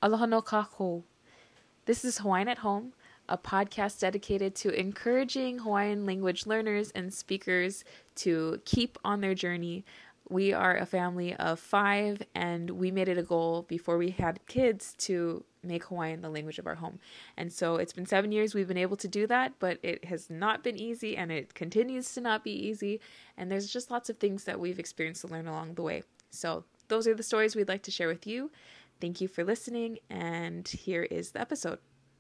Aloha no kakou. This is Hawaiian at Home, a podcast dedicated to encouraging Hawaiian language learners and speakers to keep on their journey. We are a family of 5, and we made it a goal before we had kids to make Hawaiian the language of our home. And so it's been 7 years we've been able to do that, but it has not been easy, and it continues to not be easy. And there's just lots of things that we've experienced to learn along the way. So those are the stories we'd like to share with you. Thank you for listening, and here is the episode.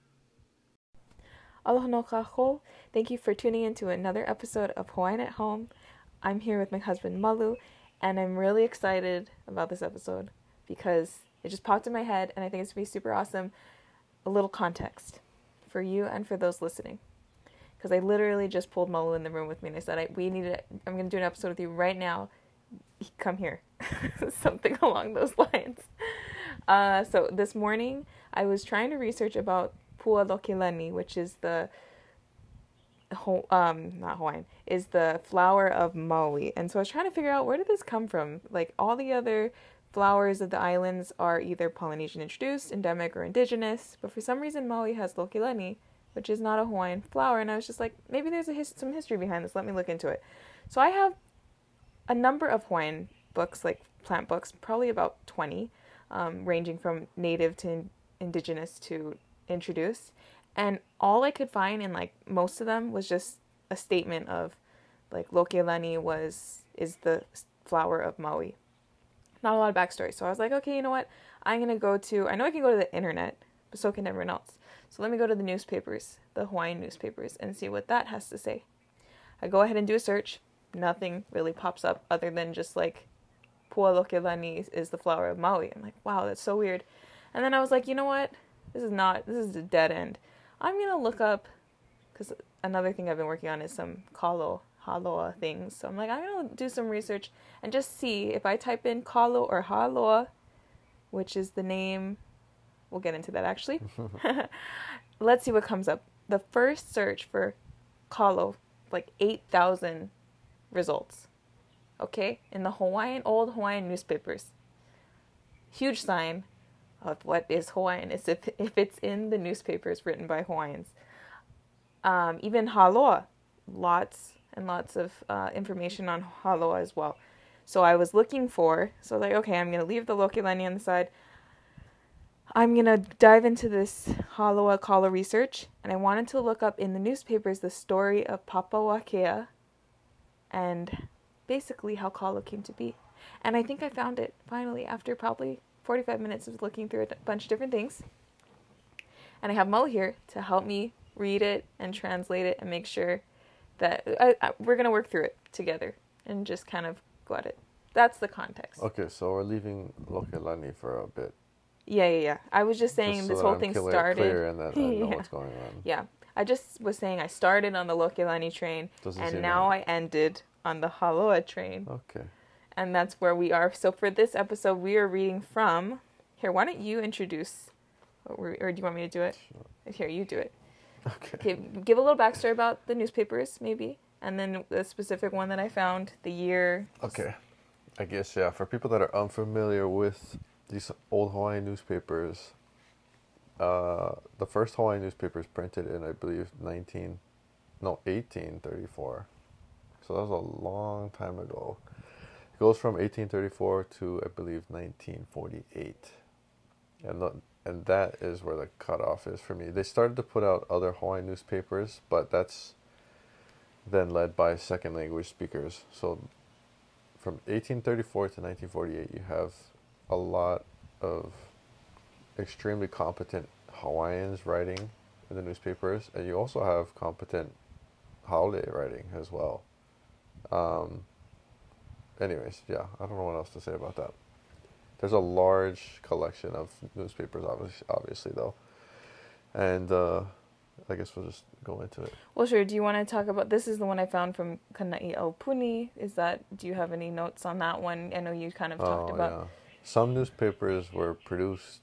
Aloha no kakou. Thank you for tuning in to another episode of Hawaiian at Home. I'm here with my husband Malu, and I'm really excited about this episode because it just popped in my head, and I think it's going to be super awesome. A little context for you and for those listening, because I literally just pulled Malu in the room with me, and I said, I'm going to do an episode with you right now. Come here. Something along those lines. So this morning, I was trying to research about Pua Lokelani, which is not Hawaiian, is the flower of Maui. And so I was trying to figure out, where did this come from? Like, all the other flowers of the islands are either Polynesian introduced, endemic, or indigenous. But for some reason, Maui has Lokelani, which is not a Hawaiian flower. And I was just like, maybe there's some history behind this. Let me look into it. So I have a number of Hawaiian books, like plant books, probably about 20, ranging from native to indigenous to introduced. And all I could find in like most of them was just a statement of like Lokelani is the flower of Maui. Not a lot of backstory. So I was like, okay, you know what? I know I can go to the internet, but so can everyone else. So let me go to the newspapers, the Hawaiian newspapers, and see what that has to say. I go ahead and do a search. Nothing really pops up other than just like Pua Lokelani is the flower of Maui. I'm like, wow, that's so weird. And then I was like, you know what? This is a dead end. I'm going to look up, because another thing I've been working on is some haloa things. So I'm like, I'm going to do some research and just see if I type in kalo or haloa, which is the name. We'll get into that actually. Let's see what comes up. The first search for kalo, like 8,000 results. Okay? In the old Hawaiian newspapers. Huge sign of what is Hawaiian is if it's in the newspapers written by Hawaiians. Even haloa, lots and lots of information on haloa as well. So I was looking so like, okay, I'm going to leave the Lokelani on the side. I'm going to dive into this haloa kalo research, and I wanted to look up in the newspapers the story of Papa Wakea and basically how kalo came to be. And I think I found it finally after probably 45 minutes of looking through a bunch of different things. And I have Mo here to help me read it and translate it and make sure that we're going to work through it together and just kind of go at it. That's the context. Okay, so we're leaving Lokelani for a bit. Yeah. I was just saying this whole thing started. Clear and that I know what's going on. Yeah. I just was saying I started on the Lokelani train, and now I ended on the haloa train. Okay. And that's where we are. So for this episode, we are reading from... Here, why don't you introduce... Or do you want me to do it? Sure. Here, you do it. Okay. Give a little backstory about the newspapers, maybe. And then the specific one that I found, the year... Okay. I guess, yeah, for people that are unfamiliar with these old Hawaiian newspapers, the first Hawaiian newspapers printed in, I believe, 1834. So that was a long time ago. It goes from 1834 to, I believe, 1948. And that is where the cutoff is for me. They started to put out other Hawaiian newspapers, but that's then led by second language speakers. So from 1834 to 1948, you have a lot of extremely competent Hawaiians writing in the newspapers, and you also have competent Haole writing as well. Anyways, yeah, I don't know what else to say about that. There's a large collection of newspapers, obviously though. And I guess we'll just go into it. Well, sure. Do you want to talk about... This is the one I found from Kana'i Aupuni. Do you have any notes on that one? I know you kind of talked about... Yeah. Some newspapers were produced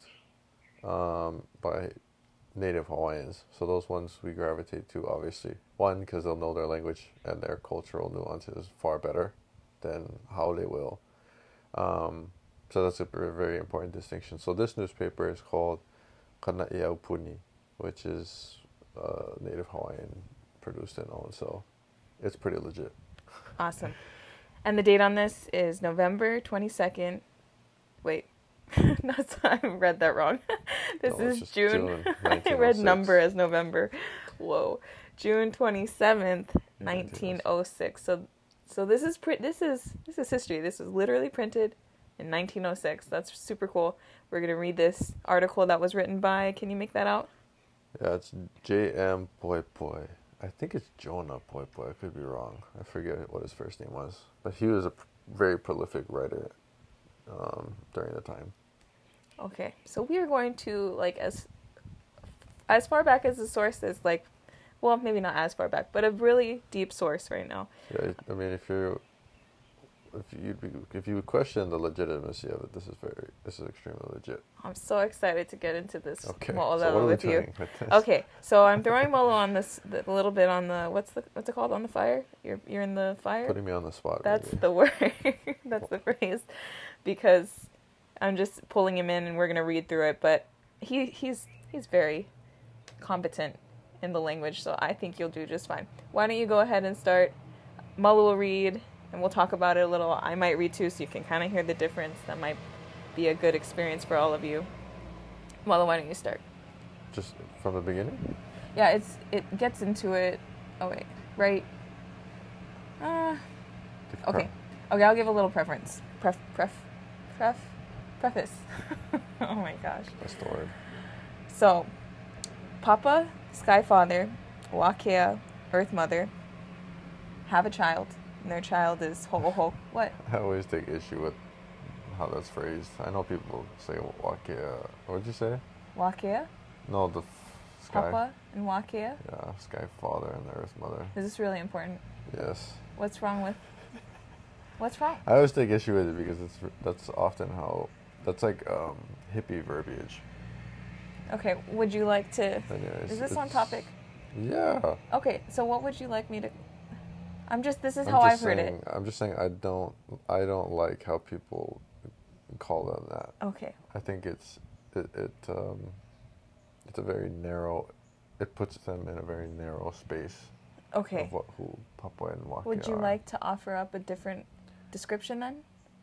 by native Hawaiians. So those ones we gravitate to, obviously. One, because they'll know their language and their cultural nuances far better than how they will. So that's a very important distinction. So this newspaper is called Kanaiaupuni, which is native Hawaiian produced and owned. So it's pretty legit. Awesome. And the date on this is November 22nd. Wait. I read that wrong. This is June. I read number as November. Whoa. June 27th, 1906. So this is history. This was literally printed in 1906. That's super cool. We're going to read this article that was written by, can you make that out? Yeah, it's J.M. Poipoi. I think it's Jonah Poipoi. I could be wrong. I forget what his first name was. But he was a very prolific writer during the time. Okay, so we are going to, like, as far back as the source is, like, well, maybe not as far back, but a really deep source right now. Yeah, I mean, if you would question the legitimacy of it, this is extremely legit. I'm so excited to get into this mo'olelo so with you. Okay, so I'm throwing mo'olelo on this a little bit on the what's it called, on the fire? You're in the fire. Putting me on the spot. That's maybe the word. That's the phrase, because I'm just pulling him in and we're gonna read through it. But he's very competent in the language, so I think you'll do just fine. Why don't you go ahead and start? Malu will read, and we'll talk about it a little. I might read too, so you can kind of hear the difference. That might be a good experience for all of you. Malu, why don't you start? Just from the beginning? Yeah, it gets into it. Oh wait, right? Okay, I'll give a little preference. Preface. Oh my gosh. That's the word. So, Papa, Sky Father, Wakea, Earth Mother, have a child, and their child is Ho'oho. What? I always take issue with how that's phrased. I know people say Wakea. What did you say? Wakea? No, the Sky. Papa and Wakea? Yeah, Sky Father and the Earth Mother. Is this really important? Yes. What's wrong? I always take issue with it because that's often how, that's like hippie verbiage. Okay, would you like to... Anyways, is this on topic? Yeah. Okay, so what would you like me to... this is how I've heard it. I'm just saying I don't like how people call them that. Okay. I think it's a very narrow, it puts them in a very narrow space. Okay. Of who Papa and Wakea would you are. like to offer up a different description then?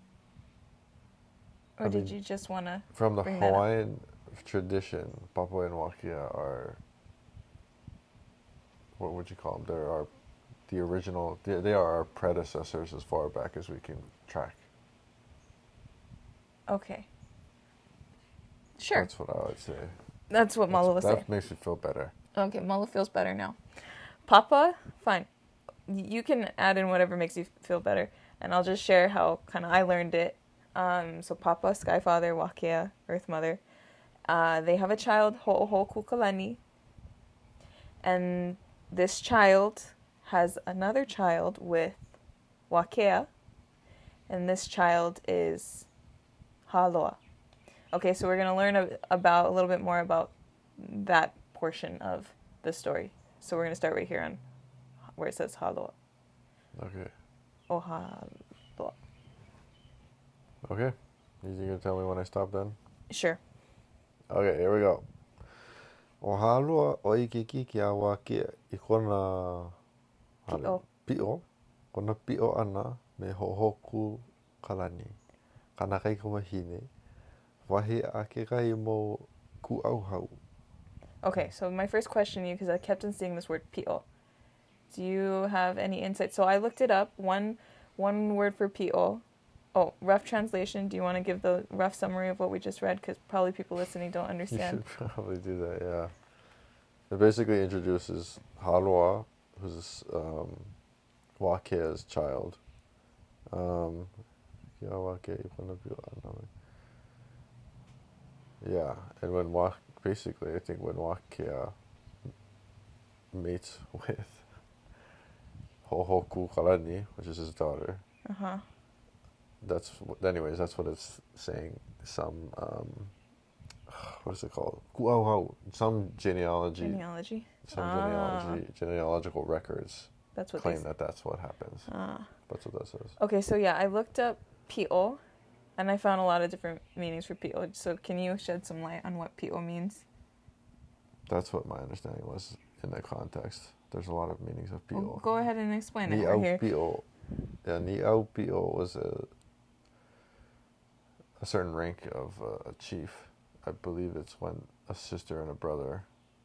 Or did you just want to... From the Hawaiian tradition, Papa and Wakea are, what would you call them? The original, they are our predecessors as far back as we can track. Okay. Sure. That's what I would say. That's what Malu would say. That makes me feel better. Okay, Malu feels better now. Papa, fine. You can add in whatever makes you feel better. And I'll just share how kind of I learned it. So Papa, Sky Father, Wakea, Earth Mother. They have a child, Ho'oho Kukalani. And this child has another child with Wakea. And this child is Haloa. Okay, so we're going to learn a little bit more about that portion of the story. So we're going to start right here on where it says Haloa. Okay. Oh, Haloa. Okay. You going to tell me when I stop then? Sure. Okay, here we go. O halua o ikiki ki a Wakea I kona pi'o. Kona pi'o ana me hohoku kalani. Kana kai kumahine. Wahi ake kai mo ku auhau. Okay, so my first question to you, because I kept on seeing this word pi'o. Do you have any insight? So I looked it up. One word for pi'o. Oh, rough translation. Do you want to give the rough summary of what we just read? Because probably people listening don't understand. You should probably do that, yeah. It basically introduces Haloa, who's Wakea's child. Yeah, and when basically, I think when Wakea mates with Hohoku Kalani, which is his daughter. Uh-huh. That's what it's saying. Some what is it called? Some genealogy. Genealogical records. That's what claim that's what happens. That's what that says. Okay, so yeah, I looked up Pi'o, And I found a lot of different meanings for pi'o. So can you shed some light on what pi'o means? That's what my understanding was in that context. There's a lot of meanings of pi'o. Well, go ahead and explain it. Ni We're au here. pi'o. Yeah, ni au pi'o was a certain rank of a chief. I believe it's when a sister and a brother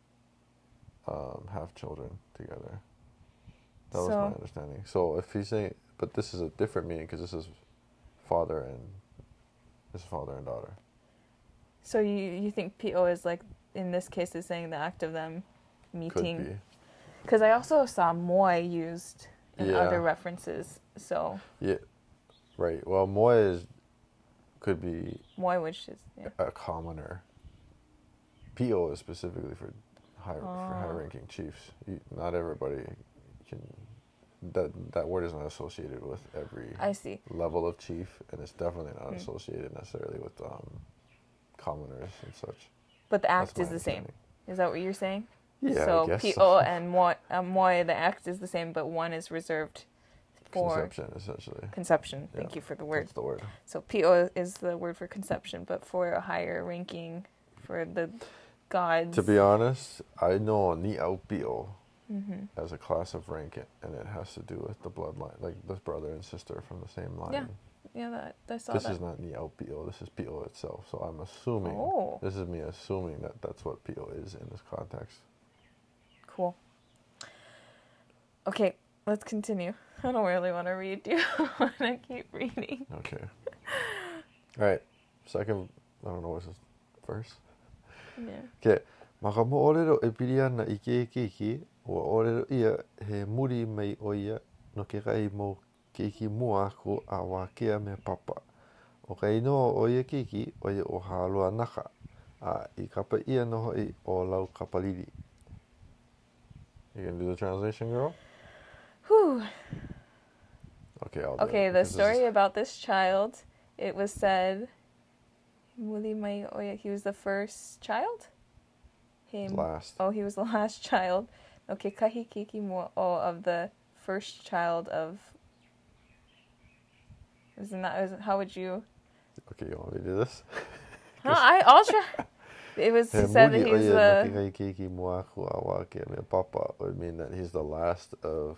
have children together. That was my understanding. So if he's saying, but this is a different meaning because this is father and daughter. So you think pi'o is like, in this case, is saying the act of them meeting? Could be. Because I also saw moi used in Yeah. other references. So Yeah, right. Well, moi could be moi, which is a commoner. Pi'o is specifically for high-ranking chiefs. Not everybody can. That word is not associated with every I see. level of chief, and it's definitely not associated necessarily with commoners and such. But the That's act my is the same. understanding. Is that what you're saying? Yeah, So I guess. pi'o and moi, the act is the same, but one is reserved for Conception, essentially. conception. Yeah, Thank you for the word. That's the word. So pi'o is the word for conception, but for a higher ranking, for the gods. To be honest, I know ni au pi'o Mm-hmm. as a class of rank, and it has to do with the bloodline, like the brother and sister from the same line. Yeah, I saw This that. is not ni au pi'o, this is pi'o itself. So I'm assuming, Oh. this is me assuming that that's what pi'o is in this context. Cool. Okay, let's continue. I don't really want to read. Do you want to keep reading? Okay. All right. Second, I don't know what's this verse. Yeah. Okay. Maka mo'olelo e piri ana I ke keiki, ua olelo ia he muri mai o ia no ke kai mo keiki mua aku a wakea me papa. O ka inoa o ia keiki o ia o haloa naka, a I kapa ia noho I o lau kapalili. You gonna do the translation, girl? Whew. Okay, I'll do Okay, it, the because this story is- about this child, it was said, Muli Mai Oya, he was the first child? last. Oh, he was the last child. Okay, kahi kiki mo of the first child of. How would you? Okay, you want me to do this? No, I'll try. It was He said that muri he o was ia no the. ke kai keiki mua aku a wakea me papa would mean that he's the last of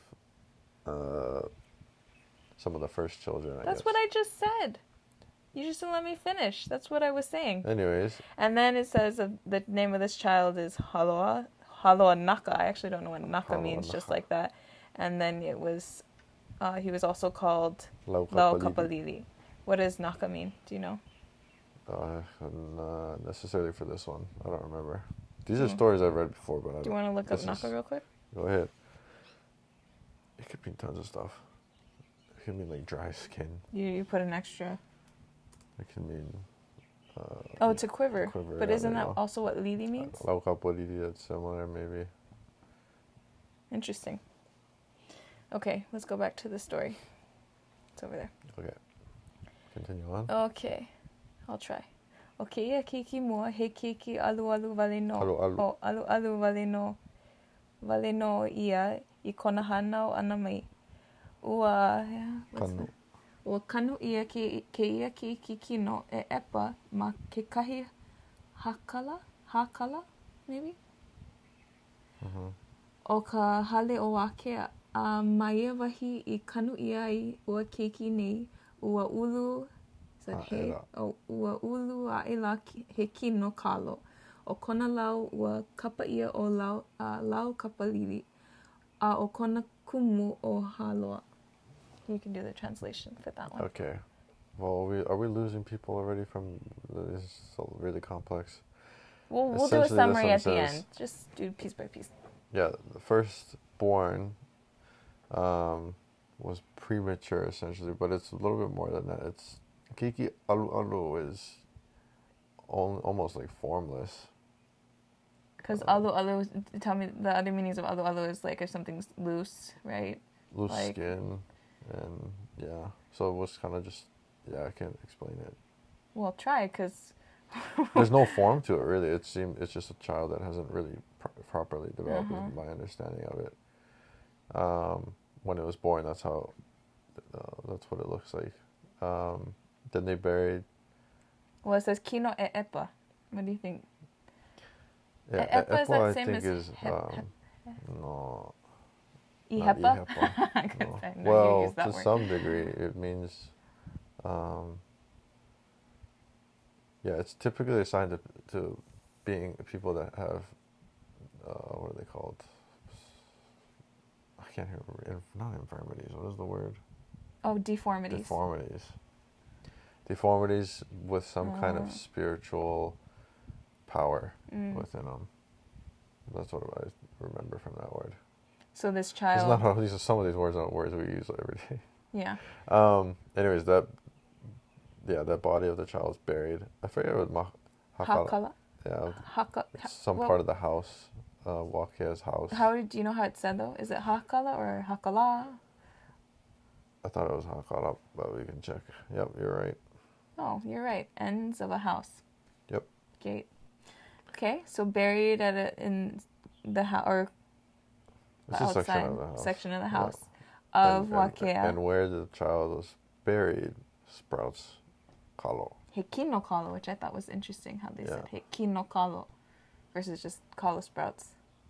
some of the first children, I That's guess. what I just said. You just didn't let me finish. That's what I was saying. Anyways, And then it says the name of this child is Haloa Naka. I actually don't know what Naka Haloa means, just Naka. like that. And then it was, he was also called Lau Lau Kapalili. Kapalili. What does Naka mean? Do you know? Not necessarily for this one. I don't remember. These are stories I've read before, but I don't. Do you want to look up this Naka is- real quick? Go ahead. It could mean tons of stuff. It could mean like dry skin. You put an extra. It can mean. Oh, to quiver. quiver, But yeah, isn't there that you go. also what Lili means? Lau Kapalili, that's similar, maybe. Interesting. Okay, let's go back to the story. It's over there. Okay. Continue on. Okay, I'll try. Okay, ia kiki mua he kiki alu alu vale no. Alu alu. Oh, alu alu vale no. Vale no ia I kona hana o ana mai. Ua, what's Kanu. that? Ua kanu ia ke ia ki kiki no e epa ma ke kahi hakala, maybe? Mhm. O ka hale o ake a maia wahi I kanu ia ai ua keiki nei ua ulu is that he? A'ela. O ua ulu a'ela he kino kalo. O kona lau ua kapa ia o lau kapalili a o kona kumu o haloa. You can do the translation for that one. Okay. Well, are we losing people already from this? Is so really complex. We'll do a Essentially, this summary one at the says- end. Just do piece by piece. Yeah, the firstborn was premature essentially, but it's a little bit more than that. It's Kiki Alu Alu is almost like formless. Because alu alu, tell me the other meanings of alu alu is like if something's loose, right? Loose Like- skin, and yeah. So it was kind of just, I can't explain it. Well, try, because There's no form to it really. It's just a child that hasn't really properly developed, Uh-huh. is my understanding of it. When it was born, that's what it looks like. Then they buried. Well, it says Kino e Epa. What do you think? Yeah, Epa is that I same think as is no, not Ihepa? Ihepa. No. No. You Well, use that to word. some degree, it means, yeah, it's typically assigned to being people that have, what are they called? I can't remember. Not infirmities. What is the word? Oh, deformities. Deformities with some kind of spiritual power within them. That's what I remember from that word. So this It's child. not all these. Some of these words aren't words we use every day. Yeah. Anyways, that body of the child is buried. I forget what Hakala. Yeah. Haka. Some part of the house, Wakea's house. Do you know how it's said though? Is it Hakala or Hakala? I thought it was Hakala, but we can check. Yep, you're right. Oh, you're right. Ends of a house. Yep. Gate. Okay, so buried in the house or It's outside a section of the house. Of and Wakea. And where the child was buried sprouts kalo. Hekino kalo, which I thought was interesting how they said Yeah. hekino kalo versus just kalo sprouts.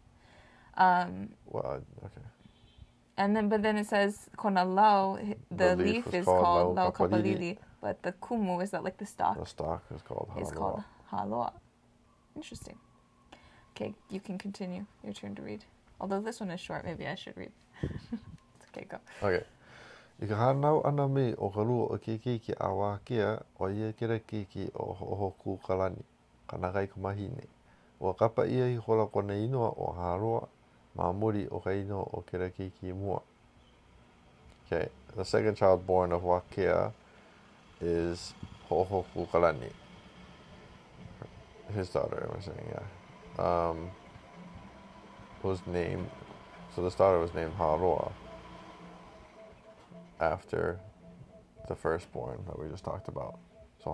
Well, okay. And then it says kona lau, the leaf is called lau kapalili, but the kumu, is that like the stalk? The stalk is called haloa. It's called haloa. Interesting. Okay, you can continue. Your turn to read. Although this one is short, maybe I should read. It's okay, go. Okay. I ka hanau ana me o ka rua o ke keiki a Wakea o ia kira keiki o hohoku kalani, ka nakai ka mahine. Ua kapa ia I hola kona inoa o haroa, ma muri o ka inoa o kira keiki mua. Okay, the second child born of Wakea is Hohoku Kalani. His daughter, I was saying, yeah. Was named, so this daughter was named Haroa after the firstborn that we just talked about. So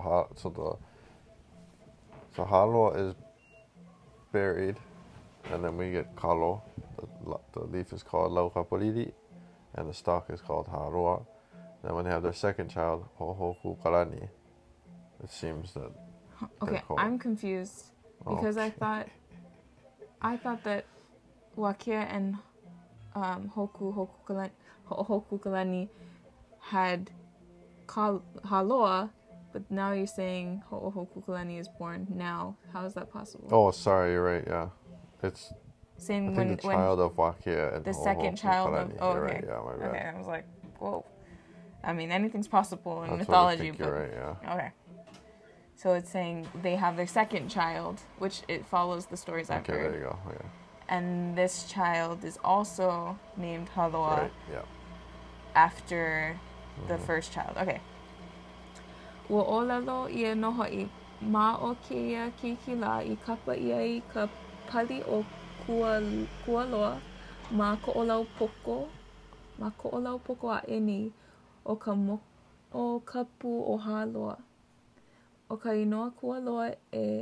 Haroa is buried, and then we get Kalo. The leaf is called Laukapalili, and the stalk is called Haroa. Then when they have their second child, Hohoku Kalani, it seems that. Okay, I'm confused because Okay. I thought that Wakea and Hohoku Kalani had Haloa, but now you're saying Hohoku Kalani is born now. How is that possible? Oh, sorry, you're right. Yeah, it's. Same I when think the child of Wakea and the Hohoku second child Kalani. of. Oh, You're okay. right. Yeah, my bad. Okay, I was like, whoa. I mean, anything's possible in That's mythology, what I think but you're right. Yeah. okay. So it's saying they have their second child, which it follows the stories I've Okay, heard. there you go. Yeah. And this child is also named Haloa Right. Yeah. after the first child. Okay. Ua olalo ia no ho'i ma o keia kikila I kapa ia I ka pali o kualoa ma ko'olau poko a eni o ka o kapu o haloa. O ka inoa kualoa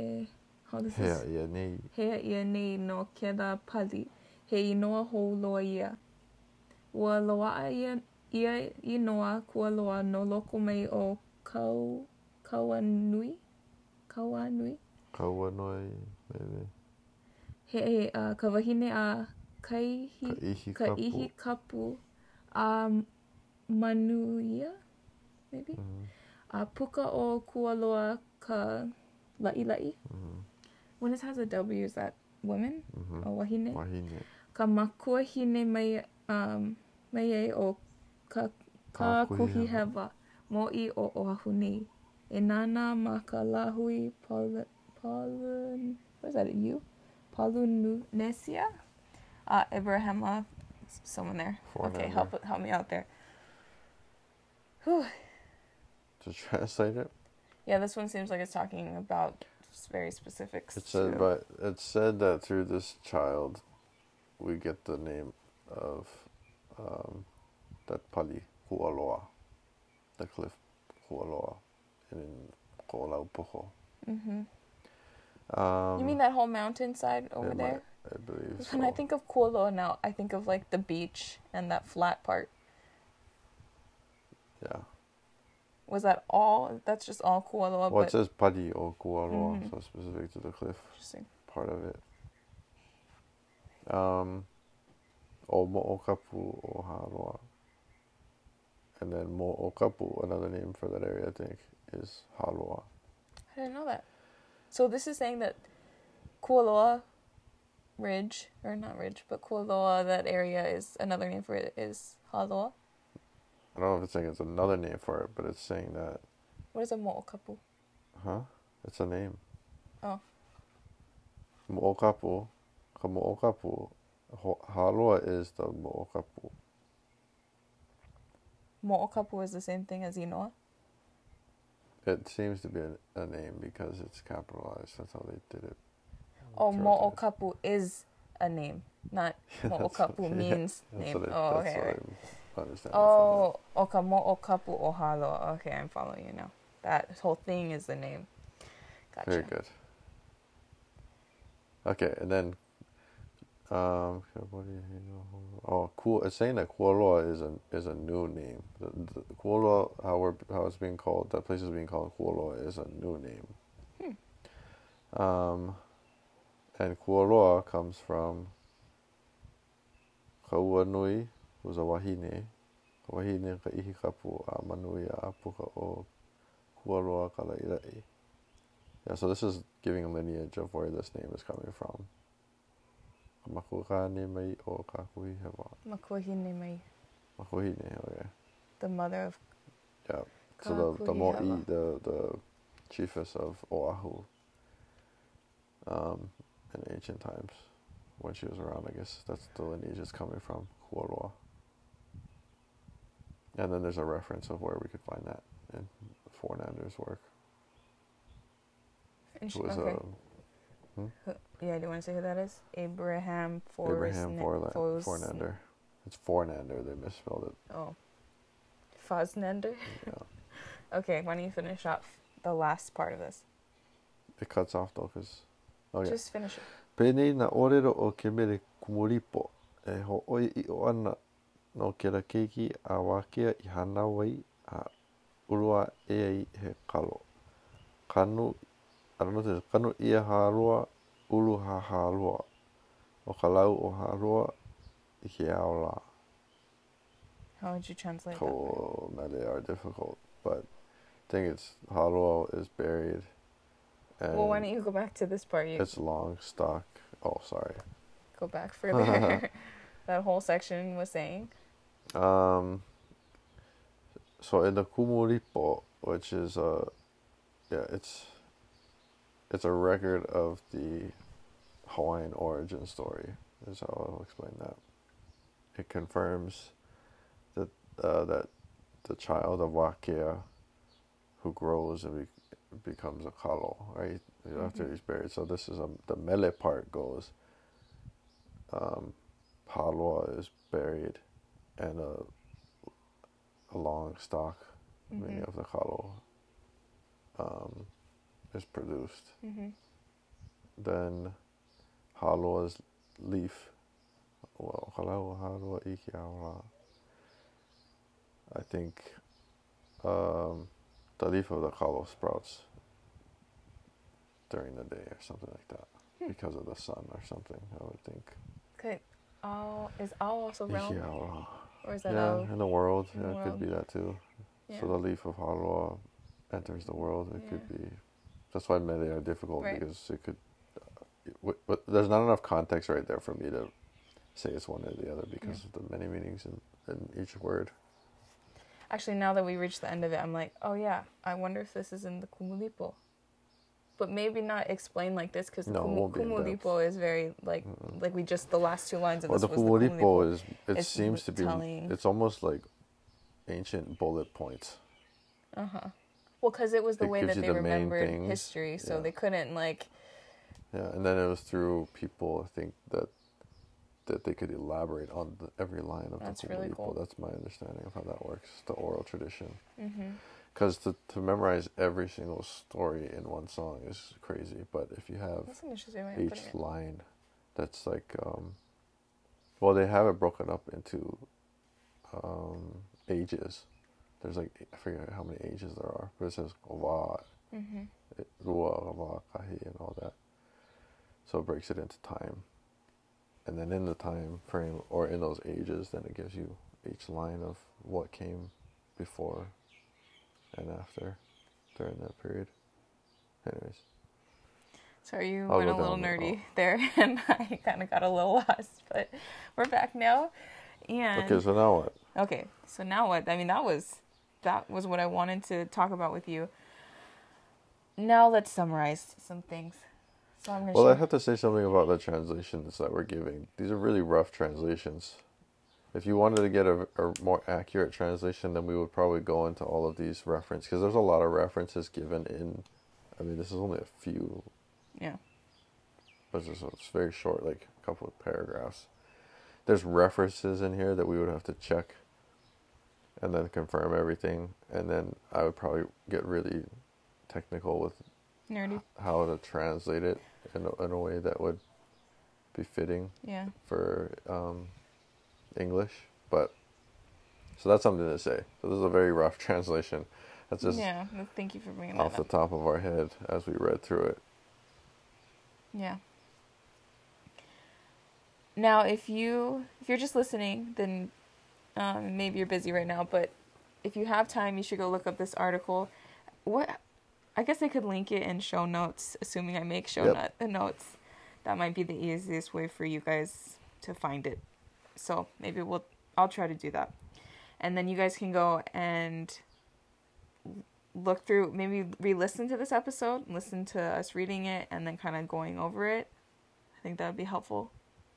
Hea ia nei no kela pali. He inoa hou loa ia. Ua loa'a ia inoa kualoa no loko mai o Kauanui, maybe. He ka wahine a ka ihi kapu a manuia, maybe? A puka o kualoa ka la'i. When it has a W, is that women? O wahine? Wahine. Ka makua hine mai e o ka kuhi hewa mo'i o oahu nei. E nana ma ka lahui what is that, Polynesia? Ibrahima, someone there. Okay, help me out there. Whew. To translate it? Yeah, this one seems like it's talking about very specifics. It said that through this child, we get the name of that pali, Kualoa, the cliff Kualoa in Ko'olaupoko. You mean that whole mountainside over there? I believe so. When I think of Kualoa now, I think of like the beach and that flat part. Yeah. Was that all? That's just all Kualoa, Well, it but says Padi o Kualoa, Mhm. so specific to the cliff interesting. part of it. O Mo'okapu o Haloa. And then Mo'okapu, another name for that area, I think, is Haloa. I didn't know that. So this is saying that Kualoa Ridge, or not Ridge, but Kualoa, that area is another name for it is Haloa. I don't know if it's saying it's another name for it, but it's saying that, What is a Mo'okapu? it's a name. Oh. Mo'okapu, ka Mo'okapu, Haloa is the Mo'okapu. Mo'okapu is the same thing as Inoa? It seems to be a name because it's capitalized. That's how they did it. Oh, throughout the- Mo'okapu is a name, not That's what- Mo'okapu means That's name. what Oh, that's okay. what Right. I'm understanding Oh, oka Mo'okapu o Haloa. Okay, I'm following you now. That whole thing is the name. from Gotcha. that. Very good. Okay, and then, cool. It's saying that Kualoa is a new name. The Kualoa, how it's being called, that place is being called Kualoa is a new name. And Kualoa comes from Kauanui, who's a wahine. Wahine ka ihi kapu a manui a apuka o Kualoa Kalairai. Yeah, so this is giving a lineage of where this name is coming from. Makukane mai o kakuhi hewa. Makuahine mai, Makuhine, okay. the mother of Yeah. So the mo'i, Kakuhihewa. the chiefess of Oahu, in ancient times, when she was around, I guess that's the lineage is coming from, Kualoa. And then there's a reference of where we could find that in Fornander's work. It was Okay. Yeah, do you want to say who that is? Abraham Fornander. It's Fornander, they misspelled it. Oh. Fosnander? Yeah. Okay, why don't you finish off the last part of this? It cuts off though, because... Okay. Just finish it. Penei na orero o ke mere kumuripo e ho'oi I o ana no ke ra keiki a wakea I hana wai a urua e ai he kalo. Kanu, I don't know if it's kanu ia haroa uru ha haroa. O kalau o haroa I ke ao la. How would you translate that? Ko mele are difficult, but I think it's haroa is buried. And Well, why don't you go back to this part? it's long stock. Oh, sorry. Go back further. That whole section was saying. So in the Kumuripo, which is it's a record of the Hawaiian origin story. Is how I'll explain that. It confirms that that the child of Wakea, who grows and becomes a kalo, right? After he's buried. So this is the mele part goes. Haloa is buried, and a long stalk, meaning of the kalo, is produced. Then Haloa's leaf, well, Haloa iki aura. I think the leaf of the kalo sprouts during the day or something like that, because of the sun or something, I would think. Okay. Is Ao also realm? Iki aura. Or is that Yeah, Ao? in the world. In the Yeah, it could world. be that too. Yeah. So the leaf of Haloa enters the world. It could Yeah. be. That's why mele are difficult, Right. because it could. But there's not enough context right there for me to say it's one or the other, because of the many meanings in each word. Actually, now that we reached the end of it, I'm like, oh yeah, I wonder if this is in the Kumulipo. But maybe not explained like this, because No, it won't be in depth. Kumulipo is very, like we just, the last two lines of Well, this the was the Kumuripo Kumulipo. is. It It's seems to be. telling- It's almost like ancient bullet points. Well, because it was the It way gives that you they the main remembered things. history, so Yeah. they couldn't, like... Yeah, and then it was through people, I think, that they could elaborate on every line of That's the really Kumuripo. cool. That's my understanding of how that works, the oral tradition. Because to memorize every single story in one song is crazy, but if you have That's an interesting way of putting each it. line, that's like, well, they have it broken up into ages. there's like, I forget how many ages there are, but it says Wa, Mm-hmm. Rua, Wa, Kahi, and all that. So it breaks it into time. And then in the time frame, or in those ages, then it gives you each line of what came before and after during that period. Anyways. Sorry, you I'll went a go little down nerdy there, and I kind of got a little lost, but we're back now. And Okay, so now what? okay, so now what? I mean, that was what I wanted to talk about with you. Now let's summarize some things. So I'm gonna Well, I share. have to say something about the translations that we're giving. These are really rough translations. If you wanted to get a more accurate translation, then we would probably go into all of these references, because there's a lot of references given in. I mean, this is only a few. Yeah. But it's very short, like a couple of paragraphs. There's references in here that we would have to check and then confirm everything. And then I would probably get really technical with Nerdy. how to translate it in a way that would be fitting Yeah. for English. But so that's something to say. So this is a very rough translation. That's just Yeah. Thank you for bringing that off the up. top of our head as we read through it. Yeah. Now, if you're just listening, then maybe you're busy right now. But if you have time, you should go look up this article. I guess I could link it in show notes, assuming I make notes. That might be the easiest way for you guys to find it. So maybe I'll try to do that, and then you guys can go and look through, maybe re-listen to this episode, listen to us reading it, and then kind of going over it. I think that would be helpful.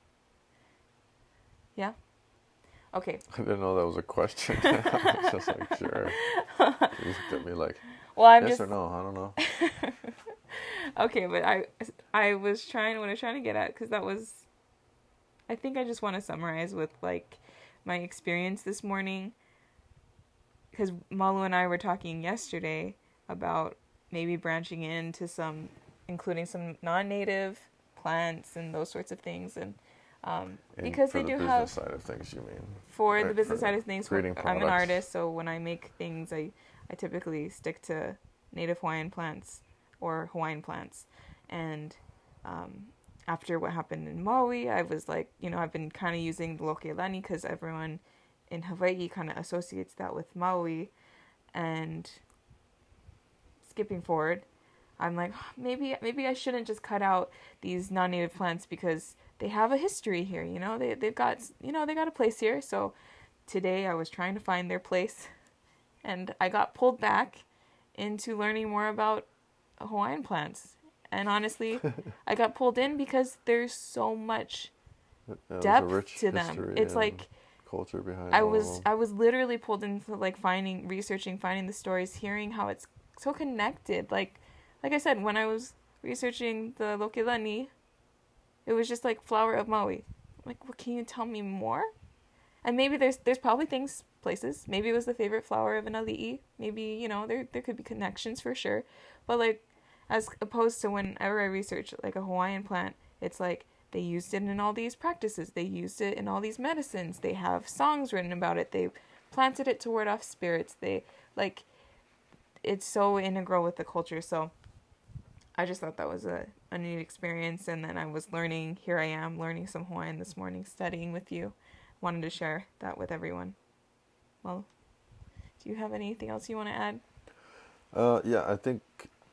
Yeah? Okay. I didn't know that was a question. I was just like, sure. You looked at me like, Well, I'm yes just... or no? I don't know. Okay, but I was trying, what I was trying to get at, because that was... I think I just want to summarize with, like, my experience this morning. Because Malu and I were talking yesterday about maybe branching into including some non-native plants and those sorts of things, and because they do have for the business side of things, you mean? For Right, the business for side of things, creating I'm an products. artist, so when I make things, I typically stick to native Hawaiian plants or Hawaiian plants, and after what happened in Maui, I was like, I've been kind of using the Lokelani because everyone in Hawaii kind of associates that with Maui. And skipping forward, I'm like, maybe I shouldn't just cut out these non-native plants because they have a history here. They've got they got a place here. So today I was trying to find their place, and I got pulled back into learning more about Hawaiian plants. And honestly, I got pulled in because there's so much depth to them. It's like culture behind. I was literally pulled into like finding the stories, hearing how it's so connected. Like I said, when I was researching the Lokelani, it was just like flower of Maui. Like, what, can you tell me more? And maybe there's probably places. Maybe it was the favorite flower of an ali'i. Maybe, there could be connections for sure. But like, as opposed to whenever I research like a Hawaiian plant, it's like they used it in all these practices. They used it in all these medicines. They have songs written about it. They planted it to ward off spirits. It's so integral with the culture. So I just thought that was a neat experience. And then I was here I am learning some Hawaiian this morning, studying with you. Wanted to share that with everyone. Well, do you have anything else you want to add? Yeah, I think...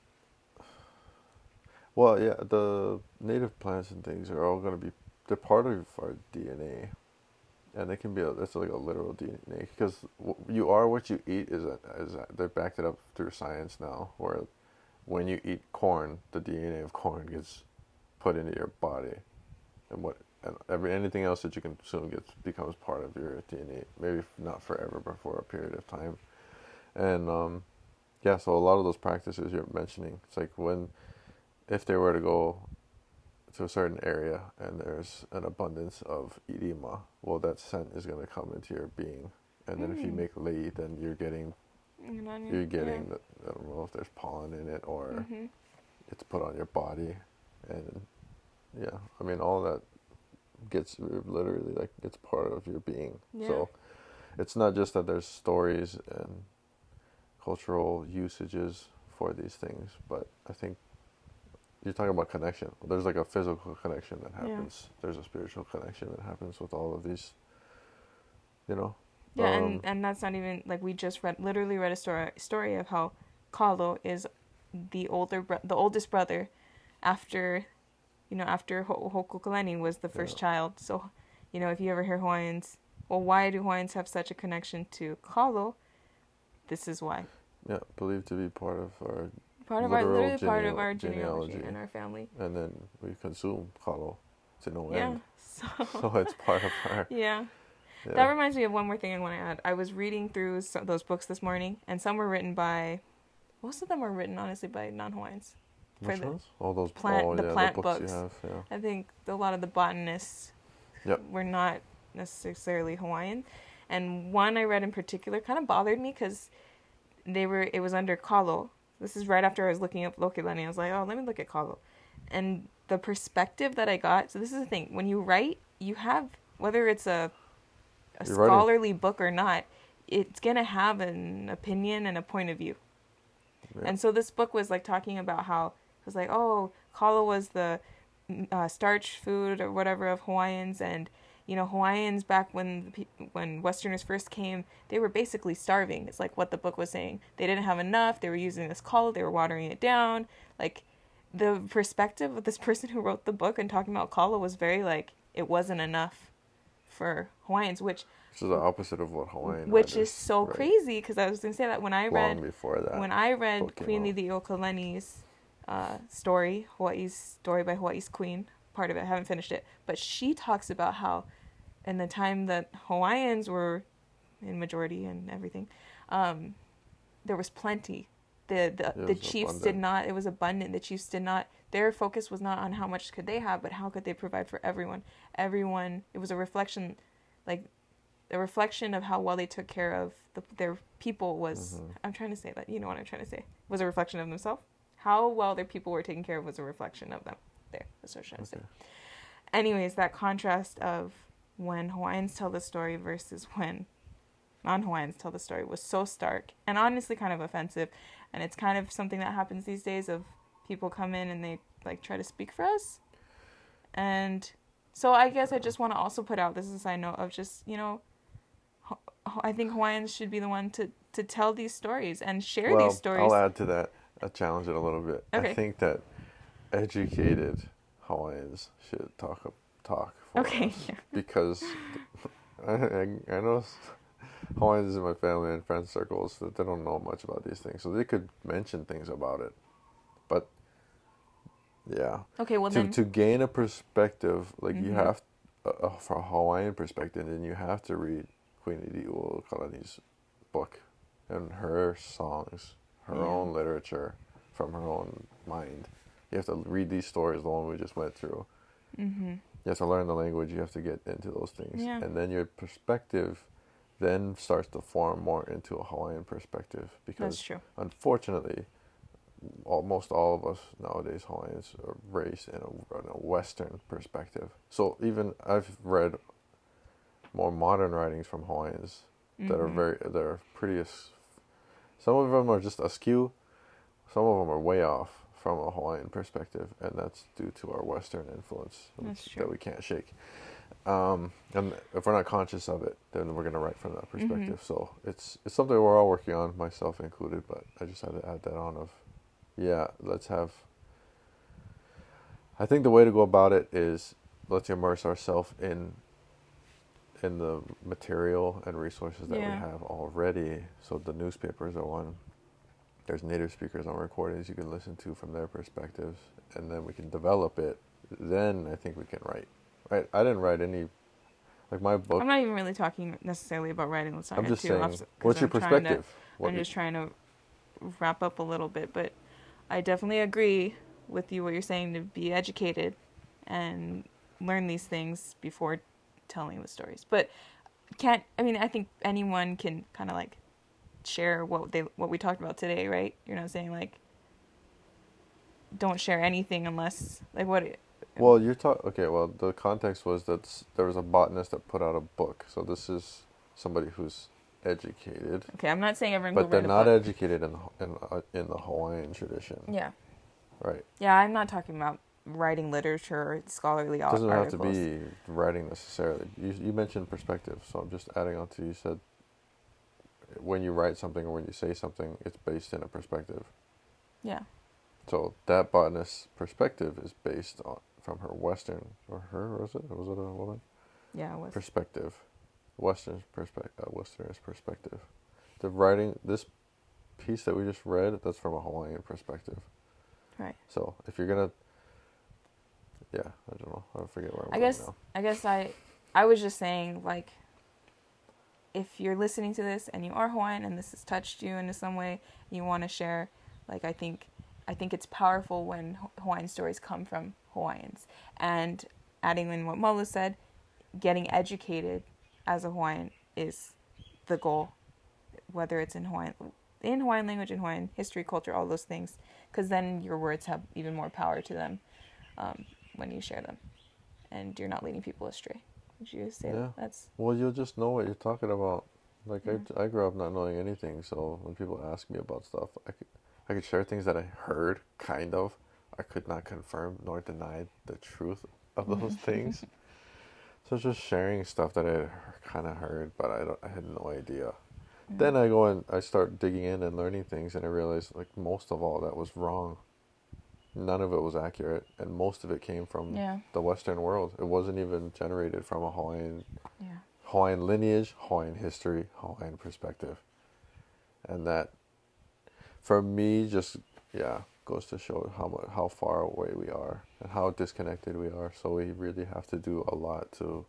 Well, yeah, the native plants and things are all going to be... They're part of our DNA. And they can be... It's like a literal DNA. Because you are what you eat they're backed it up through science now. Where when you eat corn, the DNA of corn gets put into your body. And anything else that you consume becomes part of your DNA. Maybe not forever, but for a period of time. And yeah, so a lot of those practices you're mentioning, it's like if they were to go to a certain area and there's an abundance of irima, well, that scent is going to come into your being. And then if you make lei, then you're getting I don't know if there's pollen in it or it's put on your body. And yeah, I mean, all that gets literally like it's part of your being. Yeah. So it's not just that there's stories and cultural usages for these things. But I think you're talking about connection. There's like a physical connection that happens. Yeah. There's a spiritual connection that happens with all of these, you know. Yeah, and that's not even, like, we just literally read a story of how Kalo is the oldest brother after, after Hokukalani was the first child. So, if you ever hear Hawaiians, well, why do Hawaiians have such a connection to Kalo? This is why. Yeah, believed to be part of our genealogy and our family. And then we consume Kalo to no end. So it's part of our... Yeah. That reminds me of one more thing I want to add. I was reading through those books this morning, and some were written by... Most of them were written, honestly, by non-Hawaiians. Which ones? All those plant the books. You have, yeah. I think a lot of the botanists were not necessarily Hawaiian. And one I read in particular kind of bothered me because it was under Kalo. This is right after I was looking up Lokelani. I was like, oh, let me look at Kalo. And the perspective that I got, so this is the thing. When you write, you have, whether it's a scholarly book or not, it's going to have an opinion and a point of view. Yeah. And so this book was like talking about how it was like, oh, Kalo was the starch food or whatever of Hawaiians, and Hawaiians back when Westerners first came, they were basically starving. It's like what the book was saying. They didn't have enough. They were using this Kalo. They were watering it down. Like the perspective of this person who wrote the book and talking about Kalo was very like it wasn't enough for Hawaiians, which is the opposite of what Hawaiian. Which is so crazy because I was going to say that when I read Queen Liliuokalani's story, Hawaii's story by Hawaii's queen, part of it, I haven't finished it, but she talks about how in the time that Hawaiians were in majority and everything, there was plenty. The chiefs abundant. Did not, it was abundant. The chiefs did not, their focus was not on how much could they have, but how could they provide for everyone. It was a reflection, like the reflection of how well they took care of their people was, I'm trying to say that, you know what I'm trying to say, was a reflection of themselves. How well their people were taken care of was a reflection of them. There, that's what I'm trying to say. Anyways, that contrast of when Hawaiians tell the story versus when non-Hawaiians tell the story was so stark and honestly kind of offensive. And it's kind of something that happens these days of people come in and they like try to speak for us. And so I guess I just want to also put out, this is a side note of just, I think Hawaiians should be the one to tell these stories and share these stories. I'll add to that. I'll challenge it a little bit. Okay. I think that educated Hawaiians should talk for us. Yeah. Because I know Hawaiians in my family and friend circles that they don't know much about these things, so they could mention things about it, but yeah. Okay, well to gain a perspective, like you have for a Hawaiian perspective, then you have to read Queen Liliuokalani's book and her songs, her own literature from her own mind. You have to read these stories, the one we just went through. You have to learn the language. You have to get into those things. Yeah. And then your perspective then starts to form more into a Hawaiian perspective. Because that's true. Unfortunately, almost all of us nowadays, Hawaiians, are raised in a Western perspective. So even I've read more modern writings from Hawaiians that are pretty... Some of them are just askew. Some of them are way off from a Hawaiian perspective, and that's due to our Western influence that we can't shake. And if we're not conscious of it, then we're going to write from that perspective. So it's something we're all working on, myself included, but I just had to add that on I think the way to go about it is let's immerse ourselves in the material and resources that we have already. So the newspapers are one. There's native speakers on recordings you can listen to from their perspectives, and then we can develop it. Then I think we can write. Right? I didn't write any, like my book. I'm not even really talking necessarily about writing. I'm just saying, what's your perspective? I'm just trying to wrap up a little bit, but I definitely agree with you what you're saying, to be educated and learn these things before telling the stories. But I think anyone can kind of like share what we talked about today, right? You're not saying like don't share anything unless like what. Well, okay. Well, the context was that there was a botanist that put out a book. So this is somebody who's educated. Okay, I'm not saying everyone. But they're not educated in the Hawaiian tradition. Yeah. Right. Yeah, I'm not talking about writing literature or scholarly articles. It doesn't have to be writing necessarily. You mentioned perspective, so I'm just adding on to you said when you write something or when you say something, it's based in a perspective. Yeah. So that botanist's perspective is based on from her Western was it a woman? Yeah, it was. Perspective, Western's perspective. The writing this piece that we just read, that's from a Hawaiian perspective. Right. So if you're gonna, yeah, I don't know. I forget where I'm going now. I guess I was just saying, like, if you're listening to this and you are Hawaiian and this has touched you in some way, you want to share, like, I think it's powerful when Hawaiian stories come from Hawaiians. And adding in what Mola said, getting educated as a Hawaiian is the goal, whether it's in Hawaiian language, in Hawaiian history, culture, all those things, because then your words have even more power to them when you share them, and you're not leading people astray. Would you say that's... Well, you'll just know what you're talking about. Like, I grew up not knowing anything, so when people ask me about stuff, I could share things that I heard, kind of. I could not confirm nor deny the truth of those things. So just sharing stuff that I kind of heard, but I had no idea. Then I go and I start digging in and learning things, and I realized, like, most of all that was wrong. None of it was accurate, and most of it came from the Western world. It wasn't even generated from a Hawaiian lineage, Hawaiian history, Hawaiian perspective. And that, for me, just, goes to show how far away we are and how disconnected we are. So we really have to do a lot to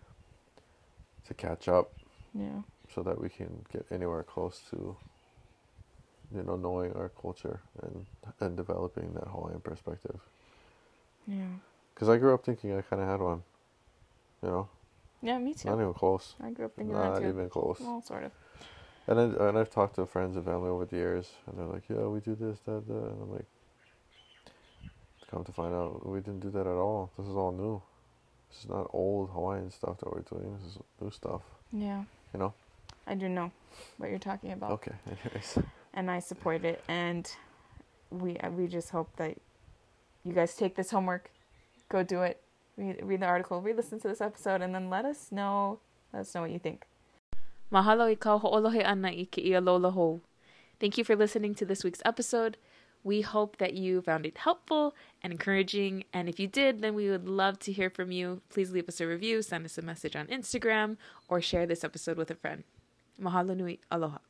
catch up. Yeah. So that we can get anywhere close to, knowing our culture and developing that Hawaiian perspective. Yeah. Because I grew up thinking I kind of had one, Yeah, me too. Not even close. I grew up thinking that too. Not even close. Well, sort of. And I've talked to friends and family over the years, and they're like, yeah, we do this, that, and I'm like, come to find out, we didn't do that at all. This is all new. This is not old Hawaiian stuff that we're doing. This is new stuff. Yeah. I do know what you're talking about. Okay, anyways. And I support it, and we just hope that you guys take this homework, go do it, read the article, re-listen to this episode, and then let us know what you think. Mahalo I kau ho'olohe ana I ke ia lola hou. Thank you for listening to this week's episode. We hope that you found it helpful and encouraging, and if you did, then we would love to hear from you. Please leave us a review, send us a message on Instagram, or share this episode with a friend. Mahalo nui, aloha.